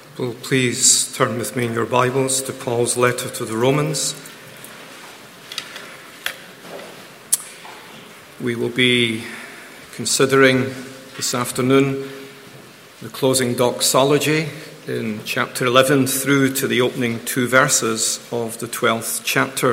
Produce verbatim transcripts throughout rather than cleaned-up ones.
Well, please turn with me in your Bibles to Paul's letter to the Romans. We will be considering this afternoon the closing doxology in chapter eleven through to the opening two verses of the twelfth chapter.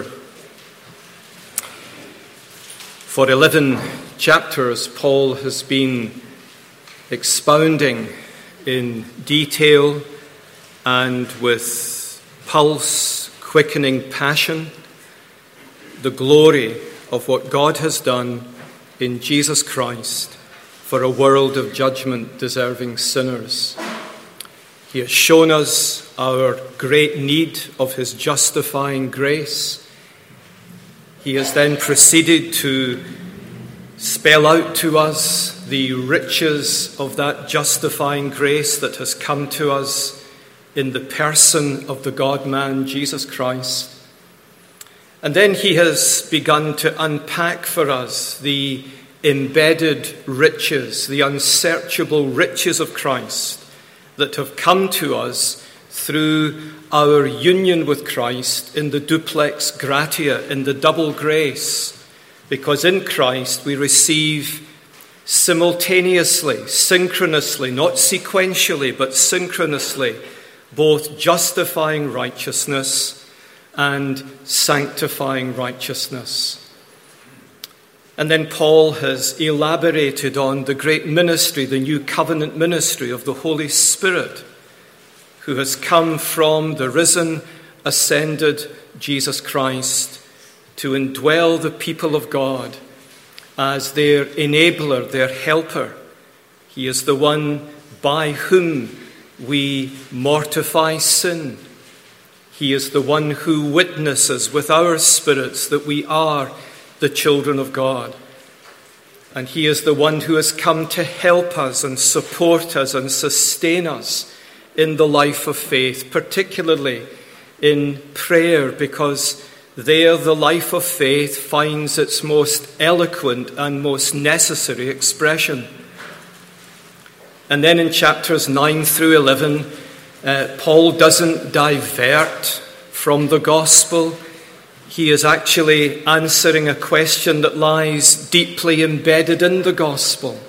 For eleven chapters, Paul has been expounding in detail and with pulse-quickening passion the glory of what God has done in Jesus Christ for a world of judgment deserving sinners. He has shown us our great need of his justifying grace. He has then proceeded to spell out to us the riches of that justifying grace that has come to us in the person of the God-man, Jesus Christ. And then he has begun to unpack for us the embedded riches, the unsearchable riches of Christ that have come to us through our union with Christ in the duplex gratia, in the double grace, because in Christ we receive simultaneously, synchronously, not sequentially, but synchronously, both justifying righteousness and sanctifying righteousness. And then Paul has elaborated on the great ministry, the new covenant ministry of the Holy Spirit, who has come from the risen, ascended Jesus Christ to indwell the people of God as their enabler, their helper. He is the one by whom we mortify sin. He is the one who witnesses with our spirits that we are the children of God. And he is the one who has come to help us and support us and sustain us in the life of faith, particularly in prayer, because there the life of faith finds its most eloquent and most necessary expression. And then in chapters nine through eleven, uh, Paul doesn't divert from the gospel. He is actually answering a question that lies deeply embedded in the gospel.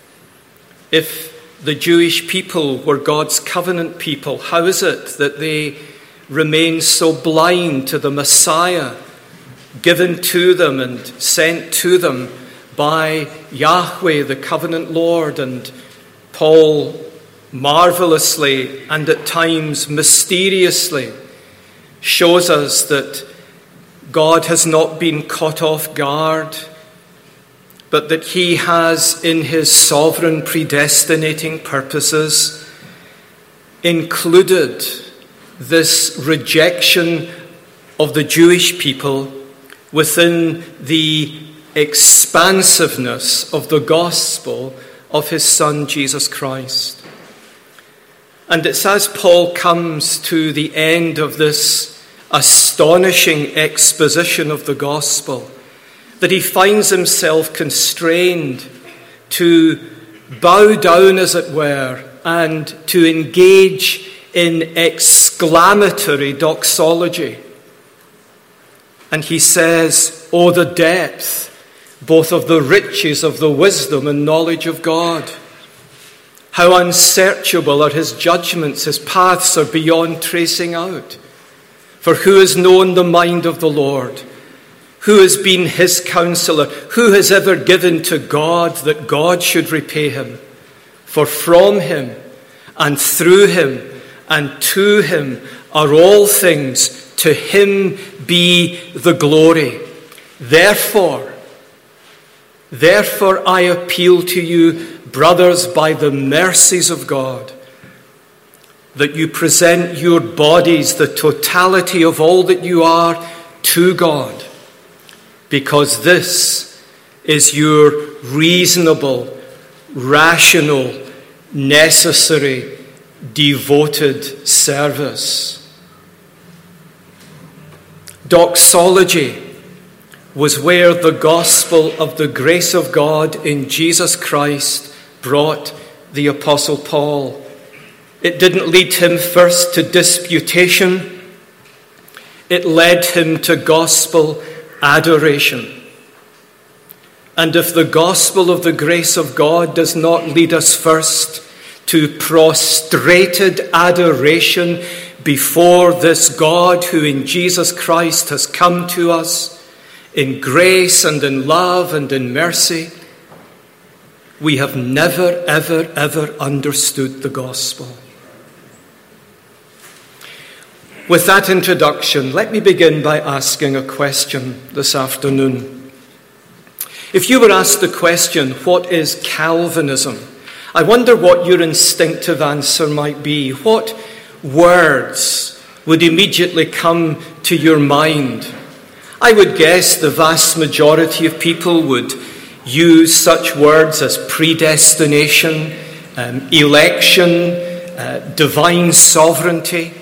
If the Jewish people were God's covenant people, how is it that they remain so blind to the Messiah given to them and sent to them by Yahweh, the covenant Lord? And Paul marvelously and at times mysteriously shows us that God has not been caught off guard, but that he has, in his sovereign predestinating purposes, included this rejection of the Jewish people within the expansiveness of the gospel of his Son, Jesus Christ. And it's as Paul comes to the end of this astonishing exposition of the gospel that he finds himself constrained to bow down, as it were, and to engage in exclamatory doxology. And he says, "Oh, the depth both of the riches of the wisdom and knowledge of God. How unsearchable are his judgments, his paths are beyond tracing out. For who has known the mind of the Lord? Who has been his counselor? Who has ever given to God that God should repay him? For from him and through him and to him are all things. To him be the glory. Therefore, Therefore, I appeal to you, brothers, by the mercies of God, that you present your bodies, the totality of all that you are, to God, because this is your reasonable, rational, necessary, devoted service. Doxology was where the gospel of the grace of God in Jesus Christ brought the Apostle Paul. It didn't lead him first to disputation. It led him to gospel adoration. And if the gospel of the grace of God does not lead us first to prostrated adoration before this God who in Jesus Christ has come to us in grace and in love and in mercy, we have never, ever, ever understood the gospel. With that introduction, let me begin by asking a question this afternoon. If you were asked the question, what is Calvinism? I wonder what your instinctive answer might be. What words would immediately come to your mind? I would guess the vast majority of people would use such words as predestination, um, election, uh, divine sovereignty.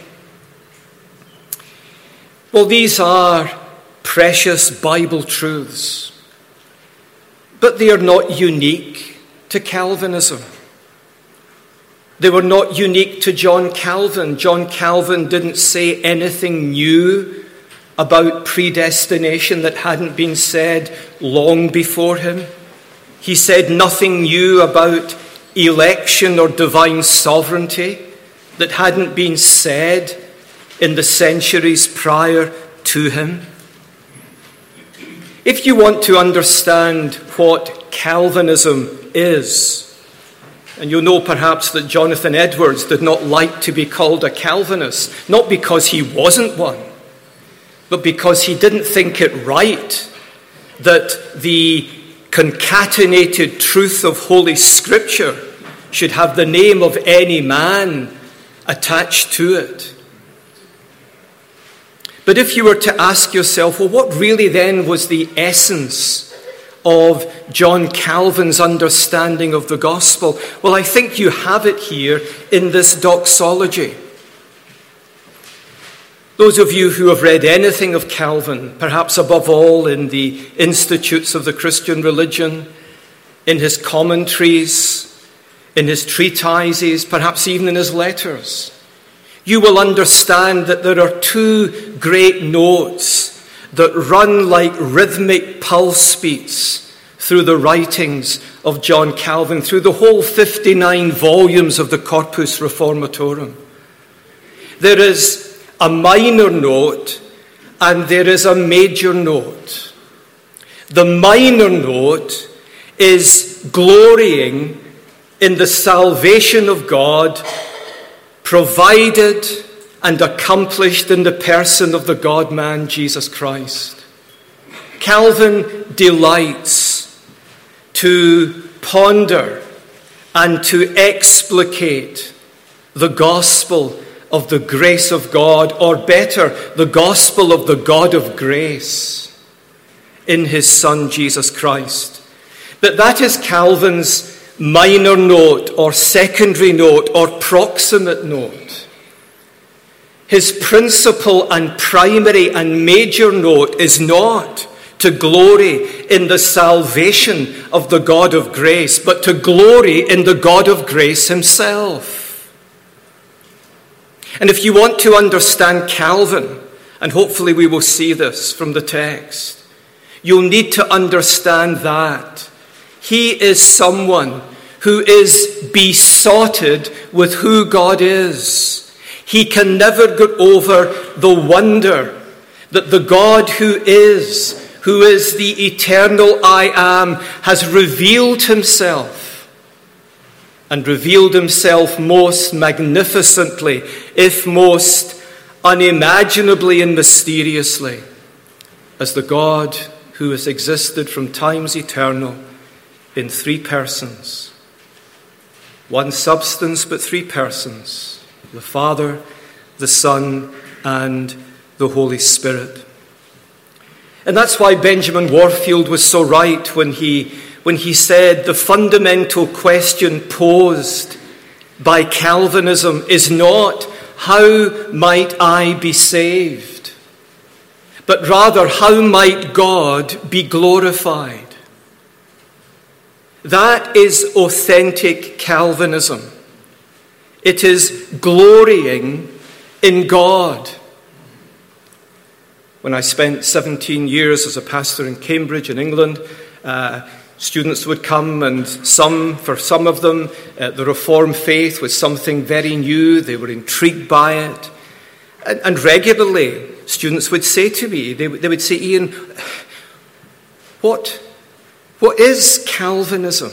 Well, these are precious Bible truths, but they are not unique to Calvinism. They were not unique to John Calvin. John Calvin didn't say anything new about predestination that hadn't been said long before him. He said nothing new about election or divine sovereignty that hadn't been said in the centuries prior to him. If you want to understand what Calvinism is, and you'll know perhaps that Jonathan Edwards did not like to be called a Calvinist, not because he wasn't one, but because he didn't think it right that the concatenated truth of Holy Scripture should have the name of any man attached to it. But if you were to ask yourself, well, what really then was the essence of John Calvin's understanding of the gospel? Well, I think you have it here in this doxology. Those of you who have read anything of Calvin, perhaps above all in the Institutes of the Christian Religion, in his commentaries, in his treatises, perhaps even in his letters, you will understand that there are two great notes that run like rhythmic pulse beats through the writings of John Calvin, through the whole fifty-nine volumes of the Corpus Reformatorum. There is a minor note and there is a major note. The minor note is glorying in the salvation of God provided and accomplished in the person of the God-man, Jesus Christ. Calvin delights to ponder and to explicate the gospel of the grace of God, or better, the gospel of the God of grace in his Son, Jesus Christ. But that is Calvin's minor note, or secondary note, or proximate note. His principal and primary and major note is not to glory in the salvation of the God of grace, but to glory in the God of grace himself. And if you want to understand Calvin, and hopefully we will see this from the text, you'll need to understand that he is someone who is besotted with who God is. He can never get over the wonder that the God who is, who is the eternal I am, has revealed himself, and revealed himself most magnificently, if most unimaginably and mysteriously, as the God who has existed from times eternal in three persons. One substance, but three persons. The Father, the Son, and the Holy Spirit. And that's why Benjamin Warfield was so right when he, when he said the fundamental question posed by Calvinism is not, how might I be saved? But rather, how might God be glorified? That is authentic Calvinism. It is glorying in God. When I spent seventeen years as a pastor in Cambridge in England, uh, students would come, and some, for some of them, uh, the Reformed faith was something very new. They were intrigued by it. And, and regularly, students would say to me, they, they would say, Ian, what, what is Calvinism?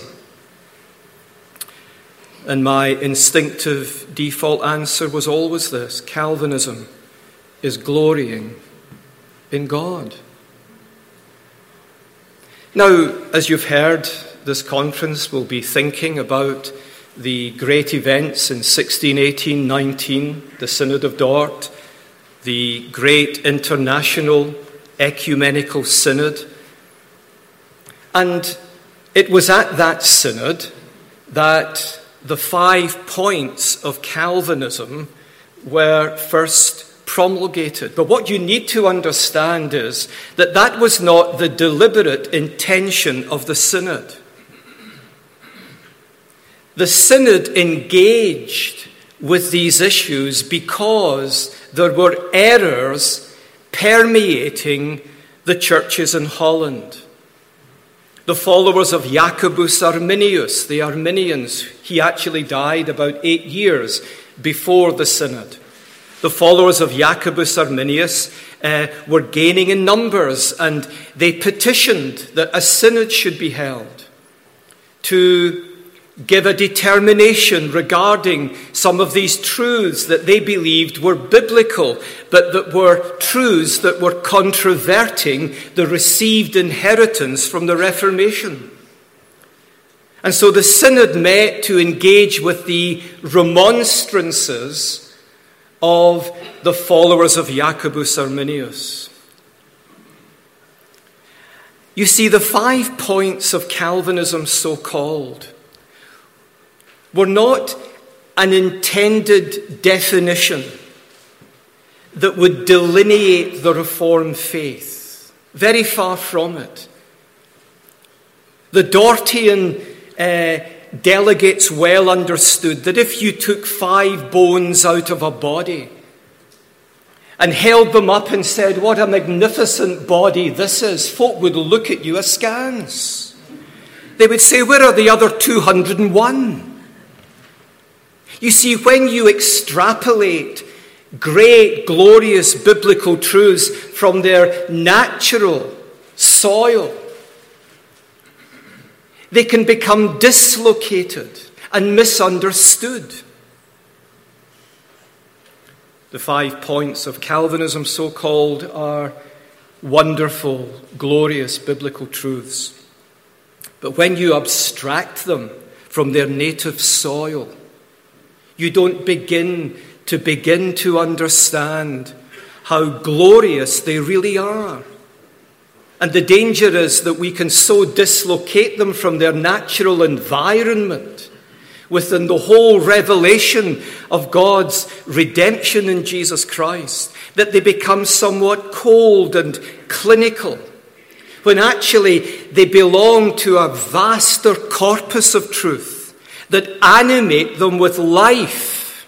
And my instinctive default answer was always this: Calvinism is glorying in God. Now, as you've heard, this conference will be thinking about the great events in sixteen eighteen nineteen, the Synod of Dort, the great international ecumenical synod. And it was at that synod that the five points of Calvinism were first promulgated. But what you need to understand is that that was not the deliberate intention of the synod. The synod engaged with these issues because there were errors permeating the churches in Holland. The followers of Jacobus Arminius, the Arminians, he actually died about eight years before the synod. The followers of Jacobus Arminius uh, were gaining in numbers, and they petitioned that a synod should be held to give a determination regarding some of these truths that they believed were biblical, but that were truths that were controverting the received inheritance from the Reformation. And so the synod met to engage with the remonstrances of the followers of Jacobus Arminius. You see, the five points of Calvinism, so-called, were not an intended definition that would delineate the Reformed faith. Very far from it. The Dortian uh, delegates well understood that if you took five bones out of a body and held them up and said, "What a magnificent body this is," folk would look at you askance. They would say, "Where are the other two hundred and one? You see, when you extrapolate great, glorious biblical truths from their natural soil, they can become dislocated and misunderstood. The five points of Calvinism, so-called, are wonderful, glorious biblical truths. But when you abstract them from their native soil, you don't begin to begin to understand how glorious they really are. And the danger is that we can so dislocate them from their natural environment within the whole revelation of God's redemption in Jesus Christ, that they become somewhat cold and clinical, when actually they belong to a vaster corpus of truth that animate them with life.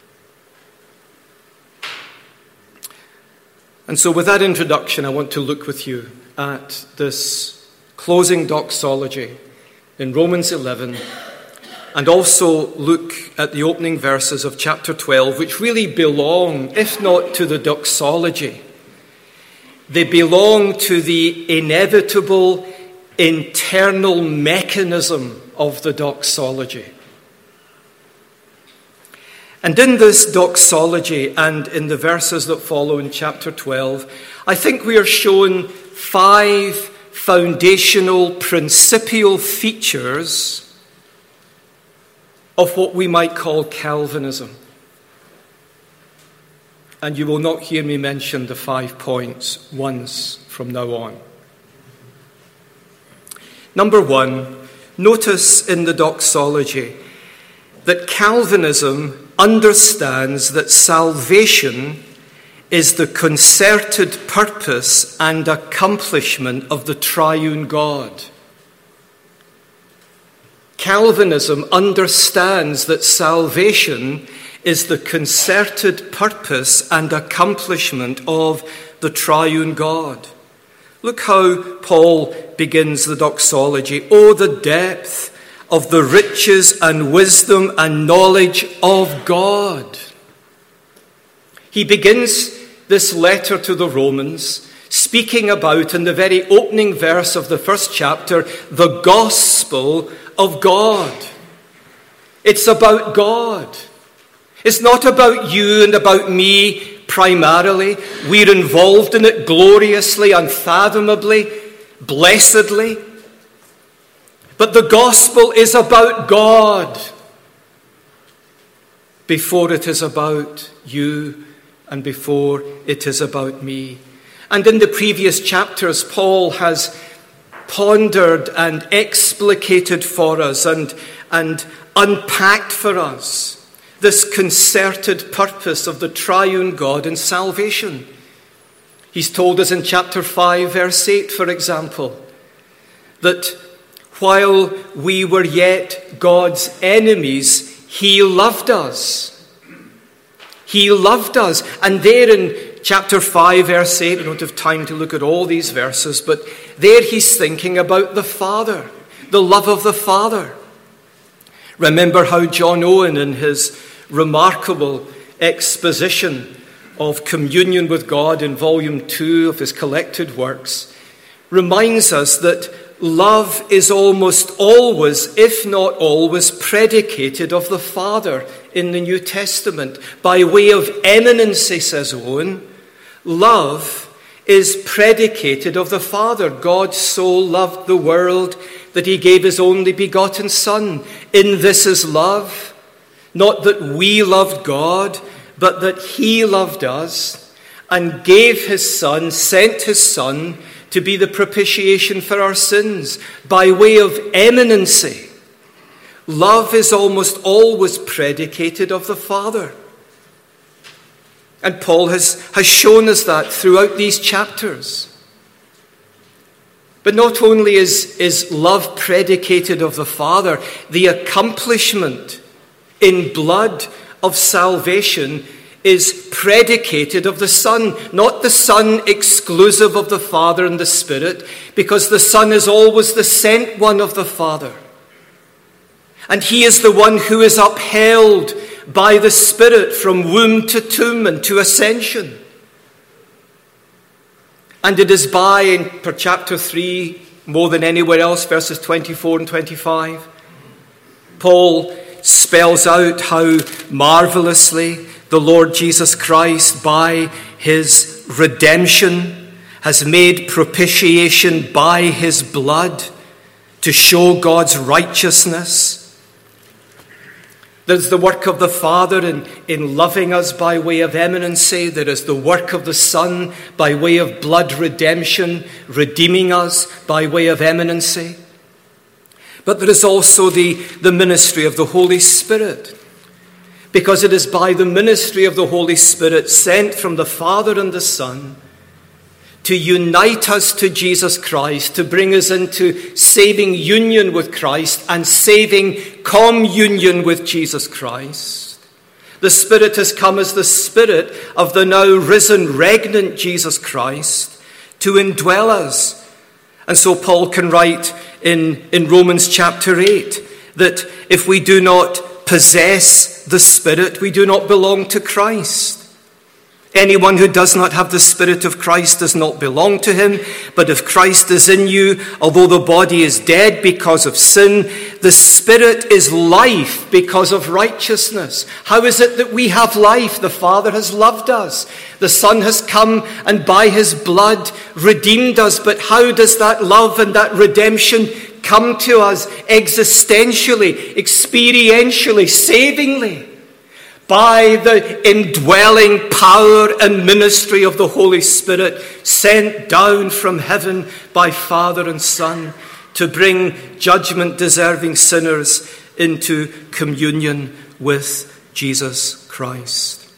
And so with that introduction, I want to look with you at this closing doxology in Romans eleven, and also look at the opening verses of chapter twelve, which really belong, if not to the doxology, they belong to the inevitable internal mechanism of the doxology. And in this doxology and in the verses that follow in chapter twelve, I think we are shown five foundational, principial features of what we might call Calvinism. And you will not hear me mention the five points once from now on. Number one, notice in the doxology that Calvinism understands that salvation is the concerted purpose and accomplishment of the triune God. Calvinism understands that salvation is the concerted purpose and accomplishment of the triune God. Look how Paul begins the doxology. Oh, the depth of the riches and wisdom and knowledge of God. He begins this letter to the Romans speaking about, in the very opening verse of the first chapter, the gospel of God. It's about God. It's not about you and about me primarily. We're involved in it gloriously, unfathomably, blessedly. But the gospel is about God before it is about you and before it is about me. And in the previous chapters, Paul has pondered and explicated for us and, and unpacked for us this concerted purpose of the triune God in salvation. He's told us in chapter five, verse eight, for example, that while we were yet God's enemies, he loved us. He loved us. And there in chapter five, verse eight, I don't have time to look at all these verses, but there he's thinking about the Father, the love of the Father. Remember how John Owen, in his remarkable exposition of communion with God in volume two of his collected works, reminds us that love is almost always, if not always, predicated of the Father in the New Testament. By way of eminency, says Owen, love is predicated of the Father. God so loved the world that he gave his only begotten Son. In this is love, not that we loved God, but that he loved us and gave his Son, sent his Son to be the propitiation for our sins. By way of eminency, love is almost always predicated of the Father. And Paul has, has shown us that throughout these chapters. But not only is, is love predicated of the Father, the accomplishment in blood of salvation is predicated of the Son, not the Son exclusive of the Father and the Spirit, because the Son is always the sent one of the Father. And he is the one who is upheld by the Spirit from womb to tomb and to ascension. And it is by, in per chapter three, more than anywhere else, verses twenty-four and twenty-five, Paul spells out how marvelously the Lord Jesus Christ, by his redemption, has made propitiation by his blood to show God's righteousness. There's the work of the Father in, in loving us by way of eminency. There is the work of the Son by way of blood redemption, redeeming us by way of eminency. But there is also the, the ministry of the Holy Spirit, because it is by the ministry of the Holy Spirit sent from the Father and the Son to unite us to Jesus Christ, to bring us into saving union with Christ and saving communion with Jesus Christ. The Spirit has come as the Spirit of the now risen, regnant Jesus Christ to indwell us. And so Paul can write in, in Romans chapter eight that if we do not possess the Spirit, we do not belong to Christ. Anyone who does not have the Spirit of Christ does not belong to him. But if Christ is in you, although the body is dead because of sin, the Spirit is life because of righteousness. How is it that we have life? The Father has loved us. The Son has come and by his blood redeemed us. But how does that love and that redemption come to us existentially, experientially, savingly? By the indwelling power and ministry of the Holy Spirit sent down from heaven by Father and Son to bring judgment-deserving sinners into communion with Jesus Christ.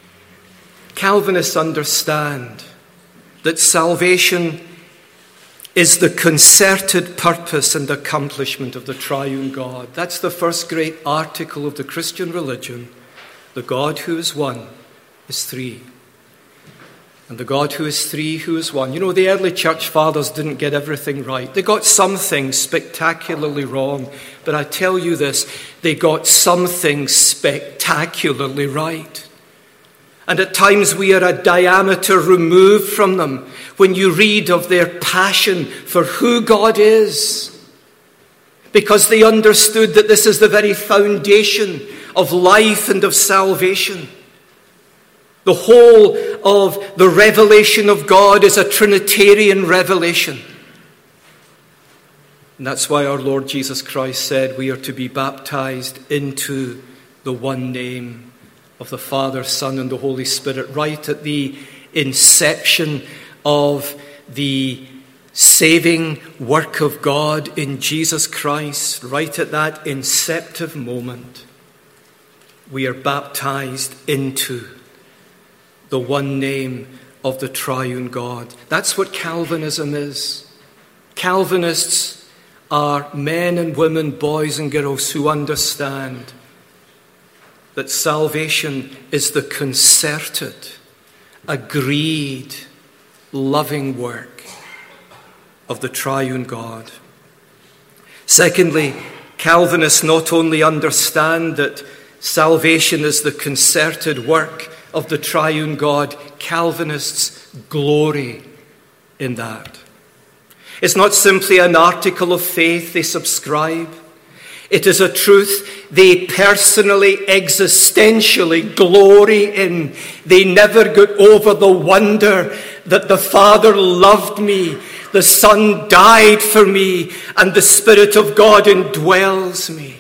Calvinists understand that salvation is the concerted purpose and accomplishment of the triune God. That's the first great article of the Christian religion. The God who is one is three. And the God who is three, who is one. You know, the early church fathers didn't get everything right. They got some things spectacularly wrong. But I tell you this, they got some things spectacularly right. And at times we are a diameter removed from them when you read of their passion for who God is. Because they understood that this is the very foundation of life and of salvation. The whole of the revelation of God is a Trinitarian revelation. And that's why our Lord Jesus Christ said we are to be baptized into the one name of the Father, Son, and the Holy Spirit, right at the inception of the saving work of God in Jesus Christ, right at that inceptive moment. We are baptized into the one name of the triune God. That's what Calvinism is. Calvinists are men and women, boys and girls who understand that salvation is the concerted, agreed, loving work of the triune God. Secondly, Calvinists not only understand that salvation is the concerted work of the triune God, Calvinists glory in that. It's not simply an article of faith they subscribe. It is a truth they personally, existentially glory in. They never get over the wonder that the Father loved me, the Son died for me, and the Spirit of God indwells me.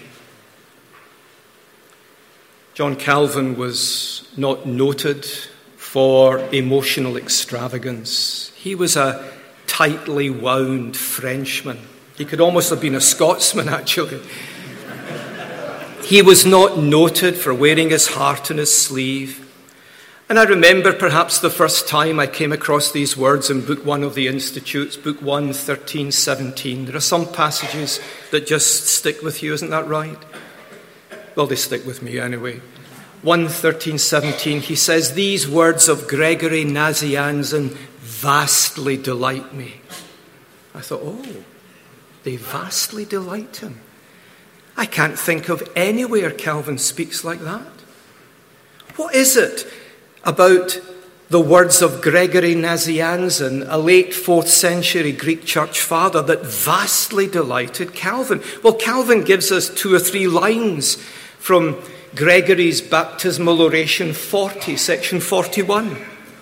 John Calvin was not noted for emotional extravagance. He was a tightly wound Frenchman. He could almost have been a Scotsman, actually. He was not noted for wearing his heart on his sleeve. And I remember perhaps the first time I came across these words in Book One of the Institutes, Book One, thirteen, seventeen. There are some passages that just stick with you, isn't that right? Well, they stick with me anyway. one thirteen, seventeen, he says, these words of Gregory Nazianzen vastly delight me. I thought, oh, they vastly delight him. I can't think of anywhere Calvin speaks like that. What is it about the words of Gregory Nazianzen, a late fourth century Greek church father, that vastly delighted Calvin? Well, Calvin gives us two or three lines from Gregory's Baptismal Oration forty, section forty-one.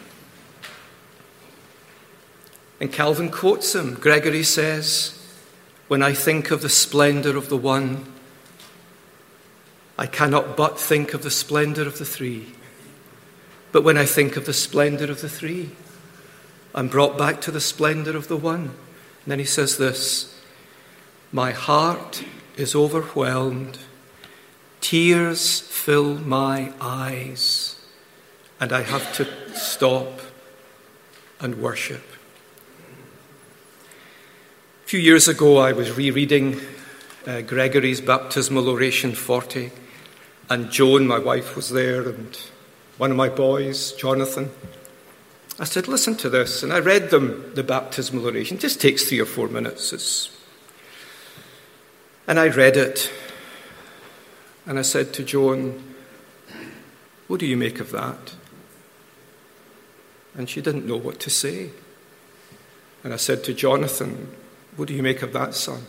And Calvin quotes him. Gregory says, when I think of the splendor of the one, I cannot but think of the splendor of the three. But when I think of the splendor of the three, I'm brought back to the splendor of the one. And then he says this, my heart is overwhelmed. Tears fill my eyes, and I have to stop and worship. A few years ago, I was rereading uh, Gregory's Baptismal Oration forty, and Joan, my wife, was there, and one of my boys, Jonathan. I said, listen to this, and I read them the Baptismal Oration. It just takes three or four minutes. It's... And I read it. And I said to Joan, what do you make of that? And she didn't know what to say. And I said to Jonathan, what do you make of that, son?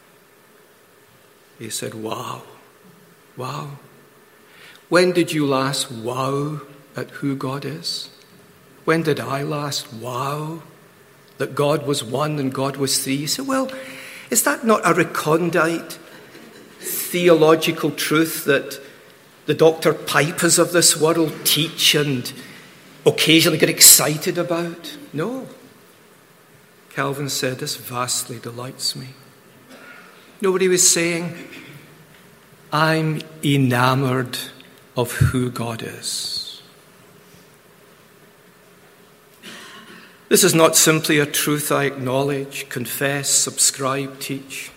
He said, wow, wow. When did you last wow at who God is? When did I last wow that God was one and God was three? He said, well, is that not a recondite theological truth that the Doctor Pipers of this world teach and occasionally get excited about? No. Calvin said, this vastly delights me. You know what he was saying? I'm enamored of who God is. This is not simply a truth I acknowledge, confess, subscribe, teach.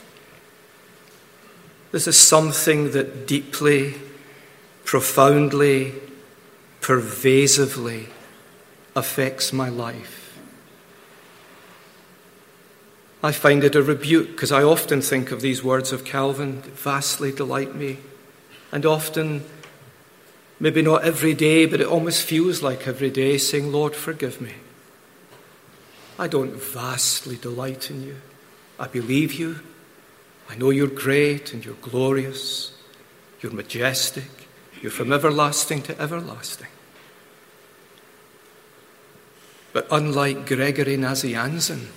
This is something that deeply, profoundly, pervasively affects my life. I find it a rebuke because I often think of these words of Calvin that vastly delight me. And often, maybe not every day, but it almost feels like every day, saying, Lord, forgive me. I don't vastly delight in you. I believe you. I know you're great and you're glorious. You're majestic. You're from everlasting to everlasting. But unlike Gregory Nazianzen,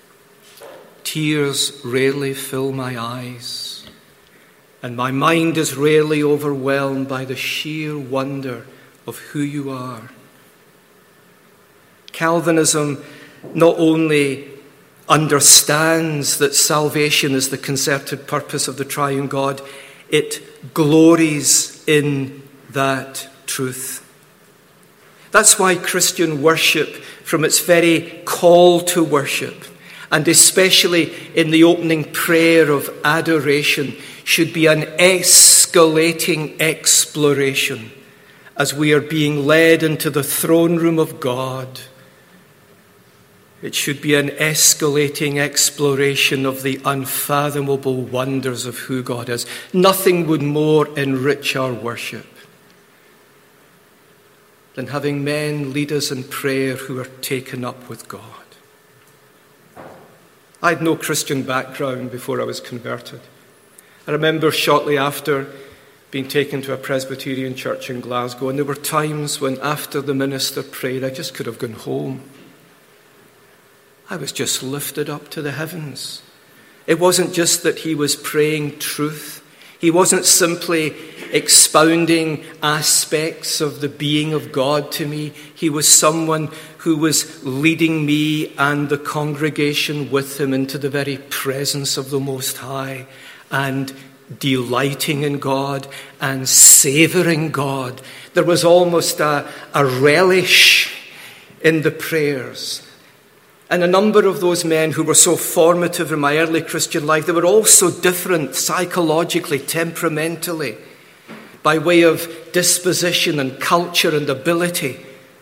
tears rarely fill my eyes, and my mind is rarely overwhelmed by the sheer wonder of who you are. Calvinism not only understands that salvation is the concerted purpose of the triune God, it glories in that truth. That's why Christian worship, from its very call to worship, and especially in the opening prayer of adoration, should be an escalating exploration as we are being led into the throne room of God. It should be an escalating exploration of the unfathomable wonders of who God is. Nothing would more enrich our worship than having men lead us in prayer who are taken up with God. I had no Christian background before I was converted. I remember shortly after being taken to a Presbyterian church in Glasgow, and there were times when after the minister prayed, I just could have gone home. I was just lifted up to the heavens. It wasn't just that he was praying truth. He wasn't simply expounding aspects of the being of God to me. He was someone who was leading me and the congregation with him into the very presence of the Most High and delighting in God and savouring God. There was almost a, a relish in the prayers. And a number of those men who were so formative in my early Christian life, they were all so different psychologically, temperamentally, by way of disposition and culture and ability.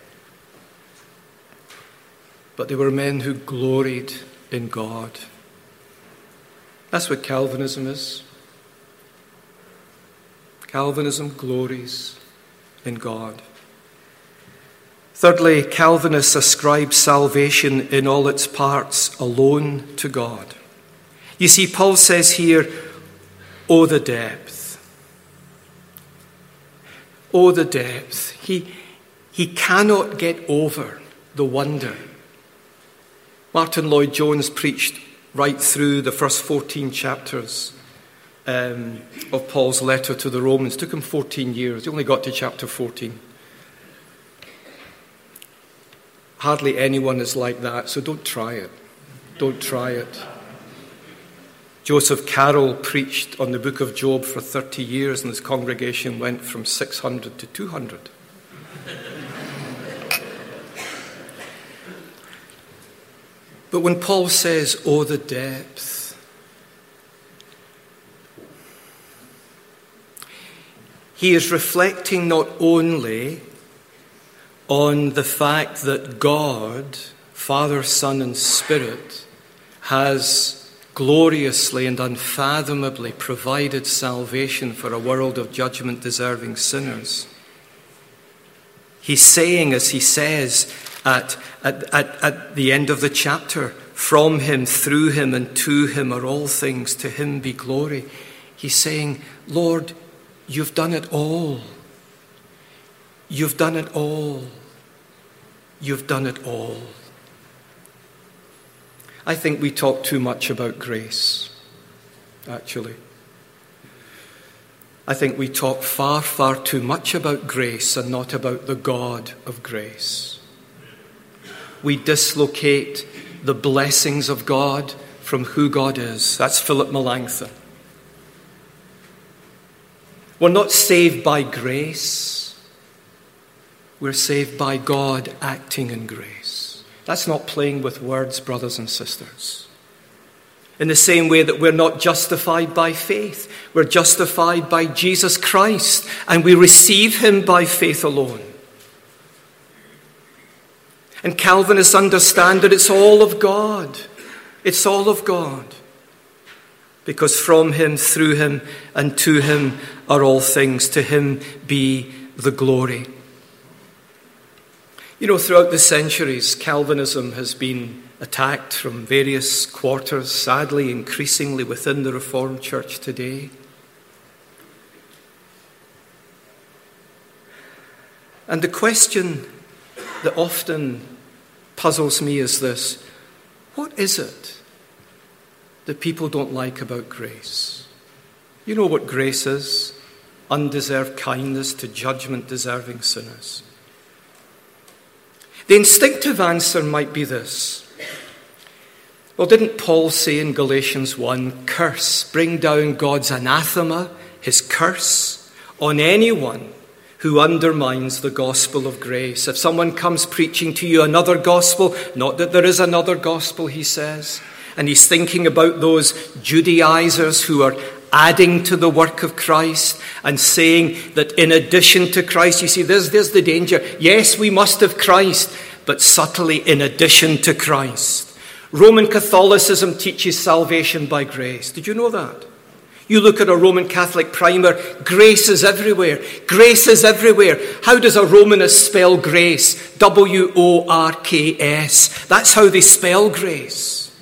But they were men who gloried in God. That's what Calvinism is. Calvinism glories in God. Thirdly, Calvinists ascribe salvation in all its parts alone to God. You see, Paul says here, oh, the depth. Oh, the depth. He, he cannot get over the wonder. Martin Lloyd-Jones preached right through the first fourteen chapters um, of Paul's letter to the Romans. It took him fourteen years. He only got to chapter fourteen. Hardly anyone is like that, so don't try it. Don't try it. Joseph Carroll preached on the book of Job for thirty years, and his congregation went from six hundred to two hundred. But when Paul says, oh, the depth, he is reflecting not only on the fact that God, Father, Son, and Spirit, has gloriously and unfathomably provided salvation for a world of judgment-deserving sinners. He's saying, as he says at, at, at, at the end of the chapter, from him, through him, and to him are all things, to him be glory. He's saying, Lord, you've done it all. You've done it all. You've done it all. I think we talk too much about grace, actually. I think we talk far, far too much about grace and not about the God of grace. We dislocate the blessings of God from who God is. That's Philip Melanchthon. We're not saved by grace. We're saved by God acting in grace. That's not playing with words, brothers and sisters. In the same way that we're not justified by faith, we're justified by Jesus Christ, and we receive him by faith alone. And Calvinists understand that it's all of God. It's all of God. Because from him, through him, and to him are all things. To him be the glory. You know, throughout the centuries, Calvinism has been attacked from various quarters, sadly, increasingly within the Reformed Church today. And the question that often puzzles me is this: what is it that people don't like about grace? You know what grace is: undeserved kindness to judgment-deserving sinners. The instinctive answer might be this: well, didn't Paul say in Galatians one, curse, bring down God's anathema, his curse, on anyone who undermines the gospel of grace? If someone comes preaching to you another gospel, not that there is another gospel, he says, and he's thinking about those Judaizers who are adding to the work of Christ and saying that in addition to Christ, you see, there's, there's the danger. Yes, we must have Christ, but subtly in addition to Christ. Roman Catholicism teaches salvation by grace. Did you know that? You look at a Roman Catholic primer, grace is everywhere. Grace is everywhere. How does a Romanist spell grace? W O R K S. That's how they spell grace.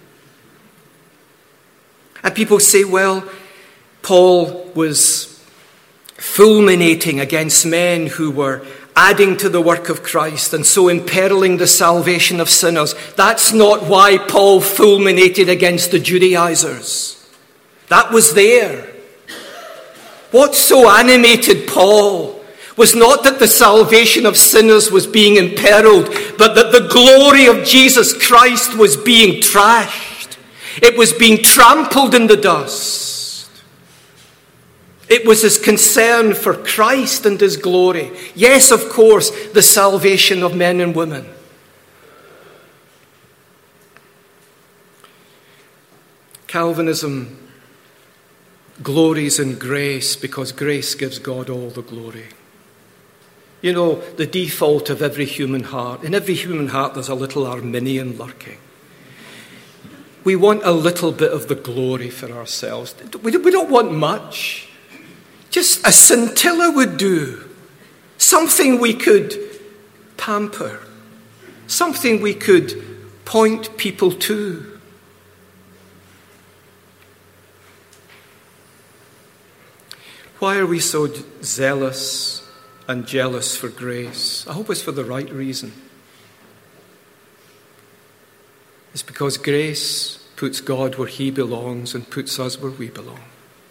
And people say, well, Paul was fulminating against men who were adding to the work of Christ and so imperiling the salvation of sinners. That's not why Paul fulminated against the Judaizers. That was there. What so animated Paul was not that the salvation of sinners was being imperiled, but that the glory of Jesus Christ was being trashed. It was being trampled in the dust. It was his concern for Christ and his glory. Yes, of course, the salvation of men and women. Calvinism glories in grace because grace gives God all the glory. You know, the default of every human heart, in every human heart there's a little Arminian lurking. We want a little bit of the glory for ourselves. We don't want much. Just a scintilla would do. Something we could pamper. Something we could point people to. Why are we so zealous and jealous for grace? I hope it's for the right reason. It's because grace puts God where he belongs and puts us where we belong.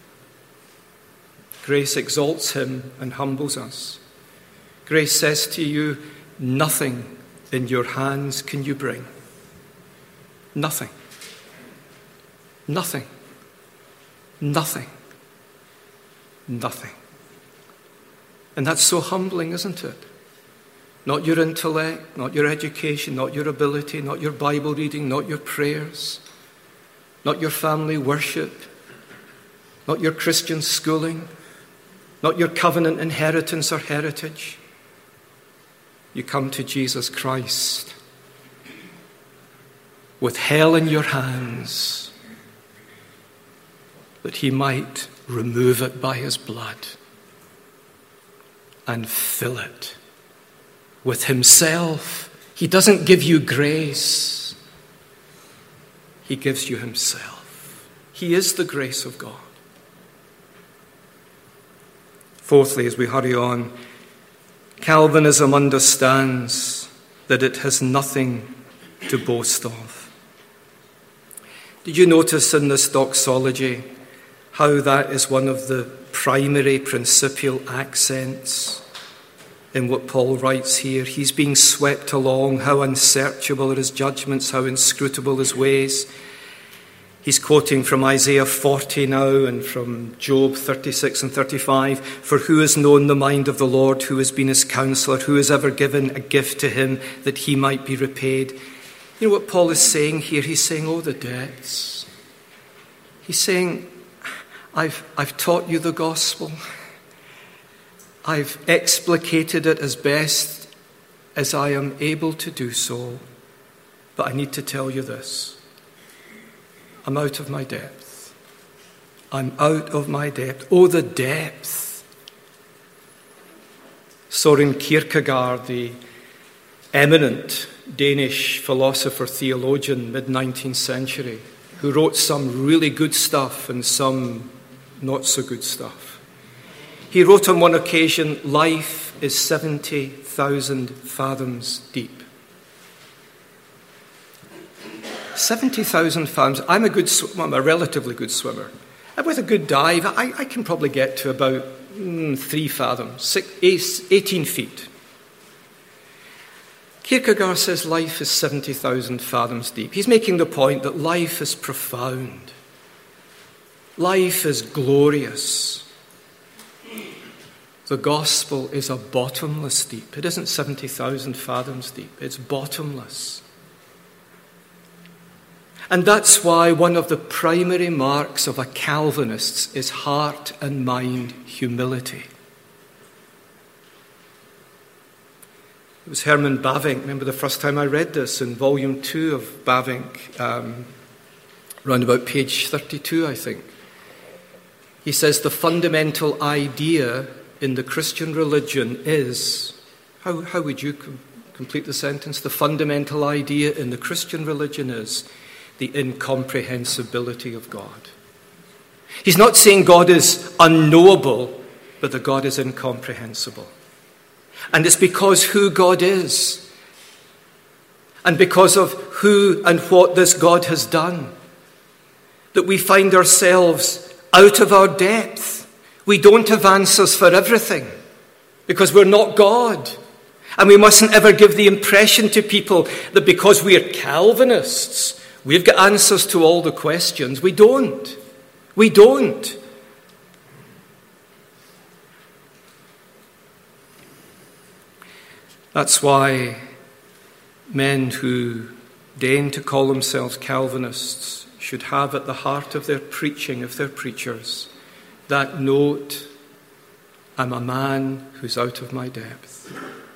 Grace exalts him and humbles us. Grace says to you, nothing in your hands can you bring. Nothing. Nothing. Nothing. Nothing. And that's so humbling, isn't it? Not your intellect, not your education, not your ability, not your Bible reading, not your prayers, not your family worship, not your Christian schooling, not your covenant inheritance or heritage. You come to Jesus Christ with hell in your hands that he might remove it by his blood and fill it with himself. He doesn't give you grace. He gives you himself. He is the grace of God. Fourthly, as we hurry on, Calvinism understands that it has nothing to boast of. Did you notice in this doxology how that is one of the primary principal accents in what Paul writes here? He's being swept along. How unsearchable are his judgments, how inscrutable his ways. He's quoting from Isaiah forty now and from Job thirty-six and thirty-five. For who has known the mind of the Lord? Who has been his counselor? Who has ever given a gift to him that he might be repaid? You know what Paul is saying here? He's saying, oh, the depths. He's saying, I've, I've taught you the gospel. I've explicated it as best as I am able to do so. But I need to tell you this. I'm out of my depth. I'm out of my depth. Oh, the depth. Soren Kierkegaard, the eminent Danish philosopher, theologian, mid-nineteenth century, who wrote some really good stuff and some not so good stuff. He wrote on one occasion, life is seventy thousand fathoms deep. seventy thousand fathoms. I'm a good, sw- I'm a relatively good swimmer. And with a good dive, I, I can probably get to about mm, three fathoms, six, eighteen feet. Kierkegaard says life is seventy thousand fathoms deep. He's making the point that life is profound. Life is glorious. The gospel is a bottomless deep. It isn't seventy thousand fathoms deep. It's bottomless. And that's why one of the primary marks of a Calvinist is heart and mind humility. It was Herman Bavinck. Remember the first time I read this in volume two of Bavinck, um, around about page thirty-two, I think. He says the fundamental idea in the Christian religion is, how, how would you com- complete the sentence? The fundamental idea in the Christian religion is the incomprehensibility of God. He's not saying God is unknowable, but that God is incomprehensible. And it's because who God is, and because of who and what this God has done, that we find ourselves out of our depth. We don't have answers for everything, because we're not God. And we mustn't ever give the impression to people that because we are Calvinists, we've got answers to all the questions. We don't. We don't. That's why men who deign to call themselves Calvinists should have at the heart of their preaching, of their preachers, that note, I'm a man who's out of my depth.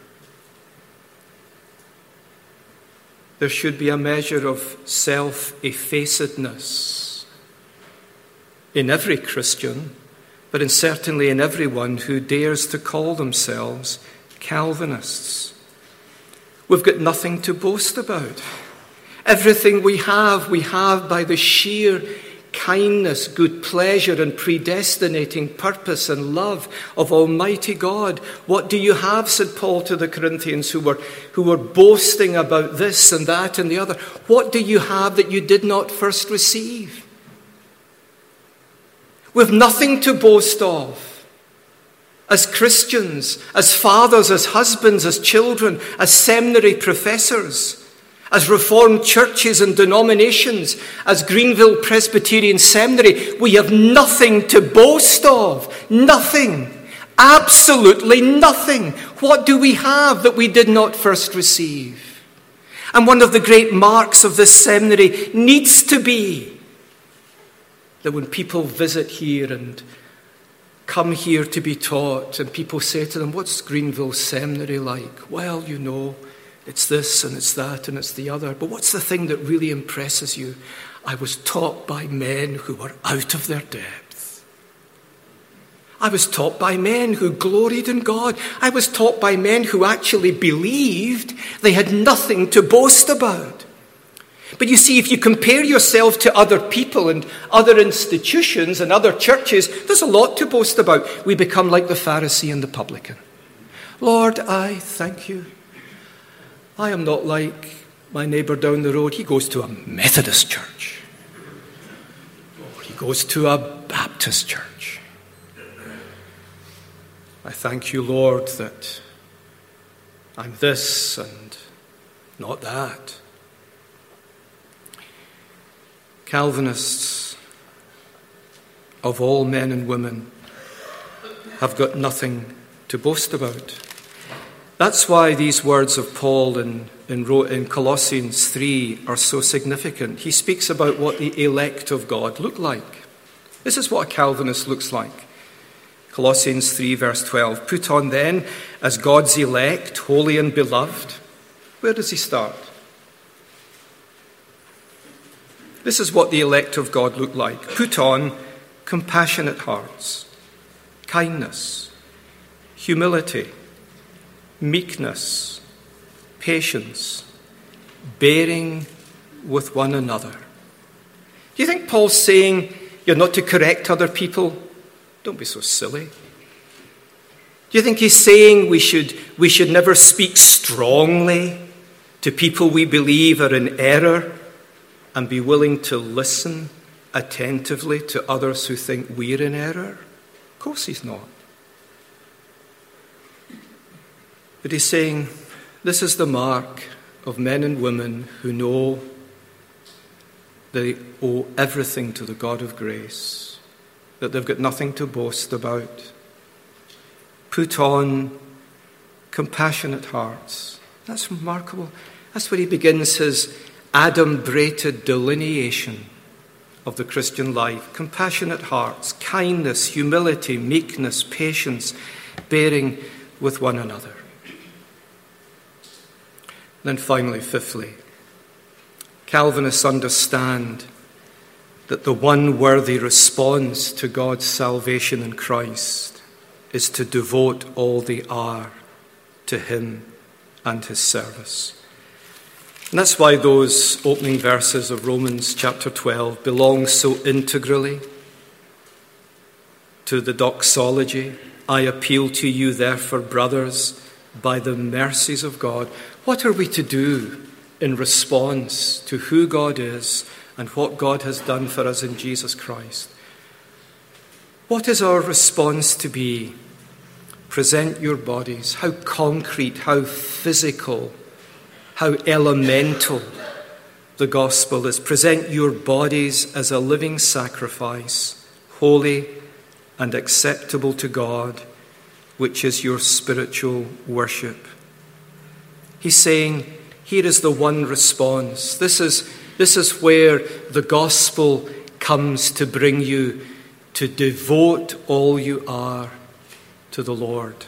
There should be a measure of self-effacedness in every Christian, but in certainly in everyone who dares to call themselves Calvinists. We've got nothing to boast about. Everything we have, we have by the sheer kindness, good pleasure, and predestinating purpose and love of Almighty God. What do you have, said Paul to the Corinthians who were, who were boasting about this and that and the other? What do you have that you did not first receive? We've nothing to boast of. As Christians, as fathers, as husbands, as children, as seminary professors, as Reformed churches and denominations, as Greenville Presbyterian Seminary, we have nothing to boast of. Nothing. Absolutely nothing. What do we have that we did not first receive? And one of the great marks of this seminary needs to be that when people visit here and come here to be taught, and people say to them, what's Greenville Seminary like? Well, you know, it's this and it's that and it's the other. But what's the thing that really impresses you? I was taught by men who were out of their depth. I was taught by men who gloried in God. I was taught by men who actually believed they had nothing to boast about. But you see, if you compare yourself to other people and other institutions and other churches, there's a lot to boast about. We become like the Pharisee and the publican. Lord, I thank you. I am not like my neighbour down the road. He goes to a Methodist church. Or he goes to a Baptist church. I thank you, Lord, that I'm this and not that. Calvinists of all men and women have got nothing to boast about. That's why these words of Paul in, in, in Colossians three are so significant. He speaks about what the elect of God look like. This is what a Calvinist looks like. Colossians three verse twelve, put on then as God's elect, holy and beloved. Where does he start? This is what the elect of God look like. Put on compassionate hearts, kindness, humility, meekness, patience, bearing with one another. Do you think Paul's saying you're not to correct other people? Don't be so silly. Do you think he's saying we should, we should never speak strongly to people we believe are in error and be willing to listen attentively to others who think we're in error? Of course he's not. But he's saying this is the mark of men and women who know they owe everything to the God of grace, that they've got nothing to boast about. Put on compassionate hearts. That's remarkable. That's where he begins his adumbrated delineation of the Christian life. Compassionate hearts, kindness, humility, meekness, patience, bearing with one another. And then finally, fifthly, Calvinists understand that the one worthy response to God's salvation in Christ is to devote all they are to him and his service. And that's why those opening verses of Romans chapter twelve belong so integrally to the doxology. I appeal to you, therefore, brothers, by the mercies of God. What are we to do in response to who God is and what God has done for us in Jesus Christ? What is our response to be? Present your bodies. How concrete, how physical, how elemental the gospel is. Present your bodies as a living sacrifice, holy and acceptable to God, which is your spiritual worship. He's saying, here is the one response. This is, this is where the gospel comes to bring you to devote all you are to the Lord.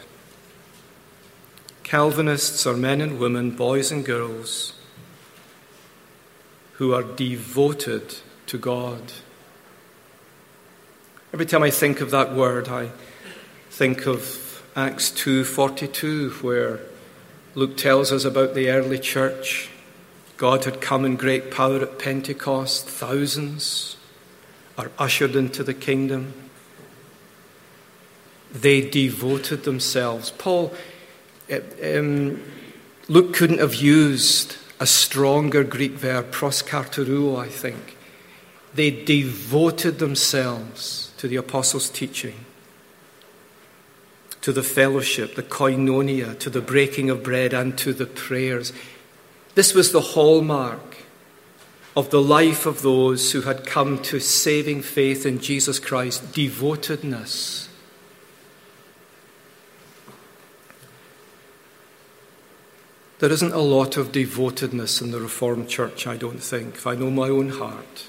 Calvinists are men and women, boys and girls, who are devoted to God. Every time I think of that word, I think of Acts two forty-two, where Luke tells us about the early church. God had come in great power at Pentecost. Thousands are ushered into the kingdom. They devoted themselves. Paul, um, Luke couldn't have used a stronger Greek verb, proskarteruo, I think. They devoted themselves to the apostles' teaching, to the fellowship, the koinonia, to the breaking of bread, and to the prayers. This was the hallmark of the life of those who had come to saving faith in Jesus Christ, devotedness. There isn't a lot of devotedness in the Reformed Church, I don't think, if I know my own heart.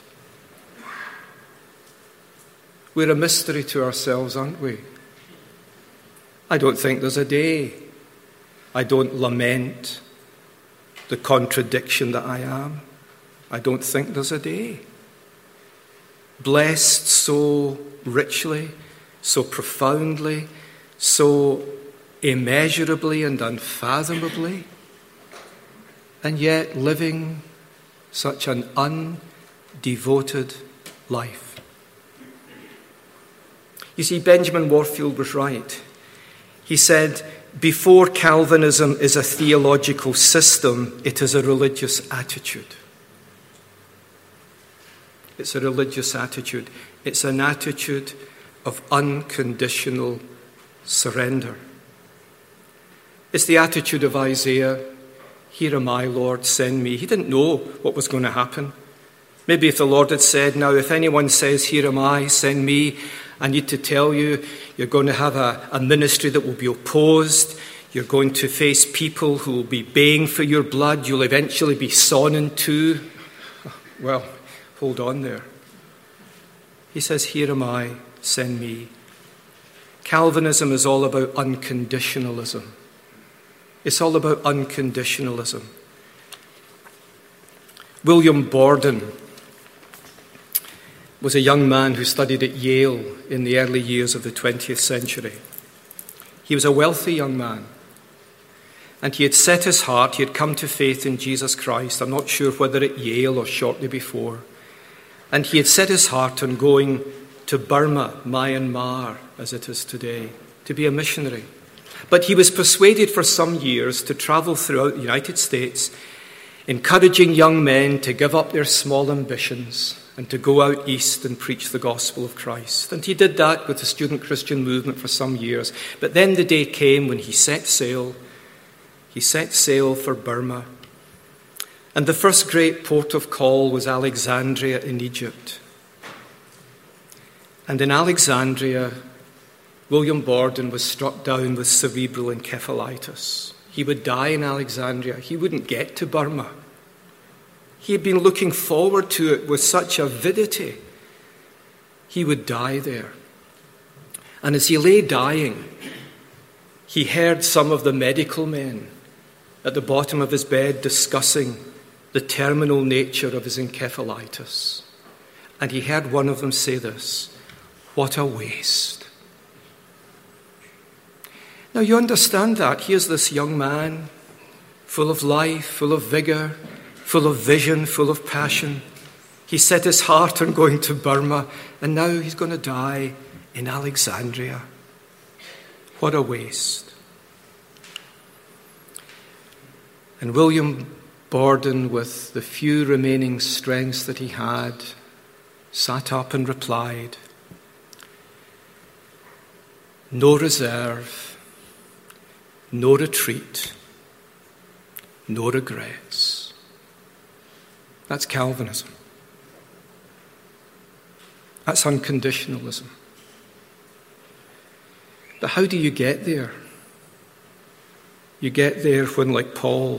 We're a mystery to ourselves, aren't we? I don't think there's a day I don't lament the contradiction that I am. I don't think there's a day. Blessed so richly, so profoundly, so immeasurably and unfathomably, and yet living such an undevoted life. You see, Benjamin Warfield was right. He said, before Calvinism is a theological system, it is a religious attitude. It's a religious attitude. It's an attitude of unconditional surrender. It's the attitude of Isaiah. Here am I, Lord, send me. He didn't know what was going to happen. Maybe if the Lord had said, now if anyone says, here am I, send me, I need to tell you, you're going to have a, a ministry that will be opposed. You're going to face people who will be baying for your blood. You'll eventually be sawn in two. Well, hold on there. He says, here am I, send me. Calvinism is all about unconditionalism. It's all about unconditionalism. William Borden was a young man who studied at Yale in the early years of the twentieth century. He was a wealthy young man. And he had set his heart, he had come to faith in Jesus Christ. I'm not sure whether at Yale or shortly before. And he had set his heart on going to Burma, Myanmar, as it is today, to be a missionary. But he was persuaded for some years to travel throughout the United States, encouraging young men to give up their small ambitions and to go out east and preach the gospel of Christ. And he did that with the student Christian movement for some years. But then the day came when he set sail. He set sail for Burma. And the first great port of call was Alexandria in Egypt. And in Alexandria, William Borden was struck down with cerebral encephalitis. He would die in Alexandria. He wouldn't get to Burma. He had been looking forward to it with such avidity. He would die there. And as he lay dying, he heard some of the medical men at the bottom of his bed discussing the terminal nature of his encephalitis. And he heard one of them say this, what a waste. Now you understand that. Here's this young man, full of life, full of vigor, full of vision, full of passion. He set his heart on going to Burma, and now he's going to die in Alexandria. What a waste. And William Borden, with the few remaining strengths that he had, sat up and replied, no reserve, no retreat, no regrets. That's Calvinism. That's unconditionalism. But how do you get there? You get there when, like Paul,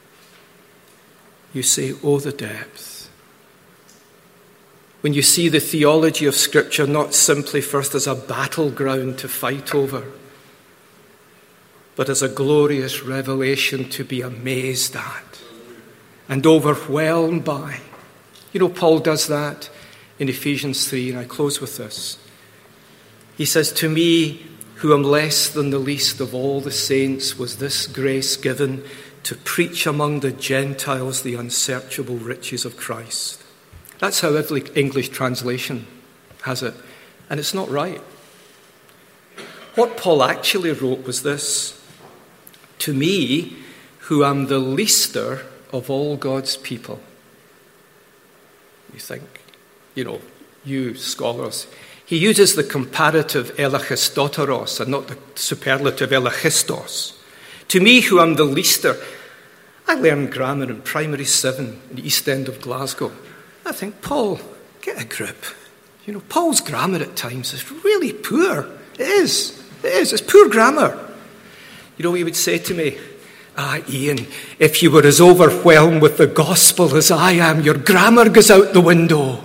you say, oh, the depth. When you see the theology of Scripture not simply first as a battleground to fight over, but as a glorious revelation to be amazed at and overwhelmed by. You know, Paul does that in Ephesians three, and I close with this. He says, to me, who am less than the least of all the saints, was this grace given to preach among the Gentiles the unsearchable riches of Christ. That's how every English translation has it, and it's not right. What Paul actually wrote was this, to me, who am the leaster of all God's people. You think, you know, you scholars, he uses the comparative elachistoteros and not the superlative elachistos. To me, who am the leaster, I learned grammar in primary seven in the East End of Glasgow. I think, Paul, get a grip. You know, Paul's grammar at times is really poor. It is. It is. It's poor grammar. You know what he would say to me? Ah, Ian, if you were as overwhelmed with the gospel as I am, your grammar goes out the window.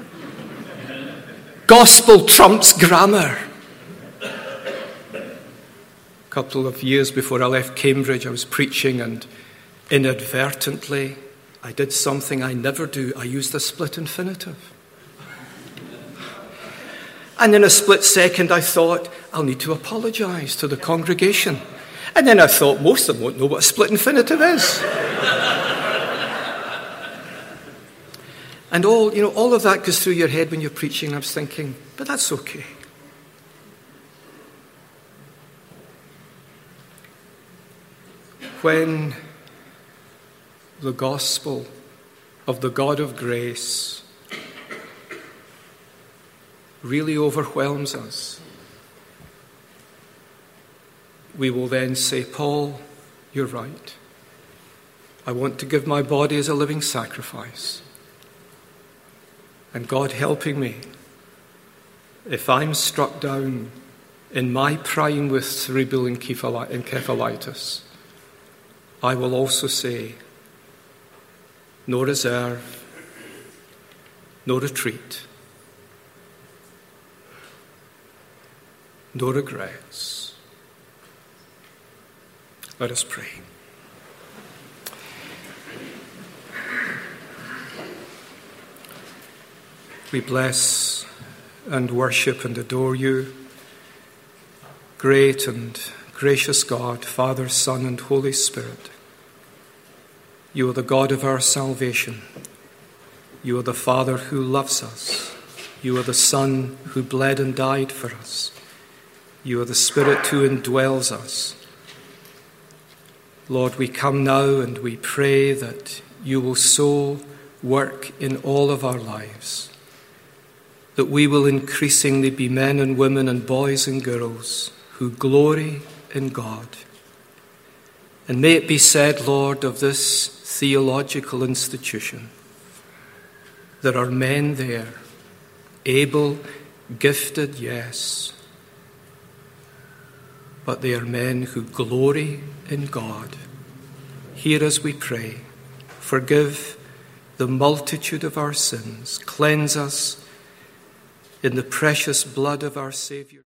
Gospel trumps grammar. A couple of years before I left Cambridge, I was preaching, and inadvertently, I did something I never do. I used a split infinitive. And in a split second, I thought, I'll need to apologize to the congregation. And then I thought, most of them won't know what a split infinitive is. And all, you know, all of that goes through your head when you're preaching. I was thinking, but that's okay. When the gospel of the God of grace really overwhelms us, we will then say, Paul, you're right. I want to give my body as a living sacrifice. And God helping me, if I'm struck down in my prime with cerebral encephalitis, I will also say, no reserve, no retreat, no regrets. Let us pray. We bless and worship and adore you, great and gracious God, Father, Son, and Holy Spirit. You are the God of our salvation. You are the Father who loves us. You are the Son who bled and died for us. You are the Spirit who indwells us. Lord, we come now and we pray that you will so work in all of our lives, that we will increasingly be men and women and boys and girls who glory in God. And may it be said, Lord, of this theological institution, there are men there, able, gifted, yes, but they are men who glory in God. Hear as we pray. Forgive the multitude of our sins. Cleanse us in the precious blood of our Saviour.